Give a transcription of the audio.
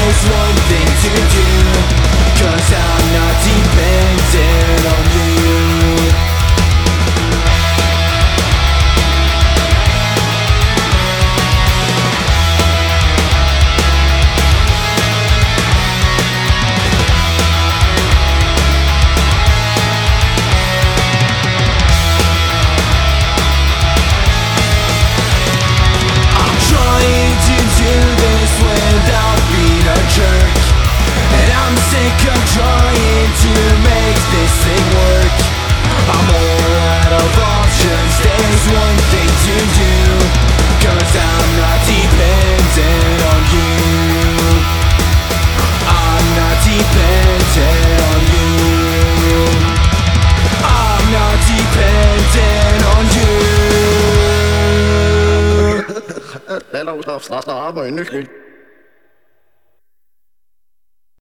there's one thing to do, 'cause I'm not dependent on you. Trying to make this thing work. I'm all out of options. There's one thing to do, 'cause I'm not dependent on you. I'm not dependent on you. I'm not dependent on you. Det er lov til å starte arbeid.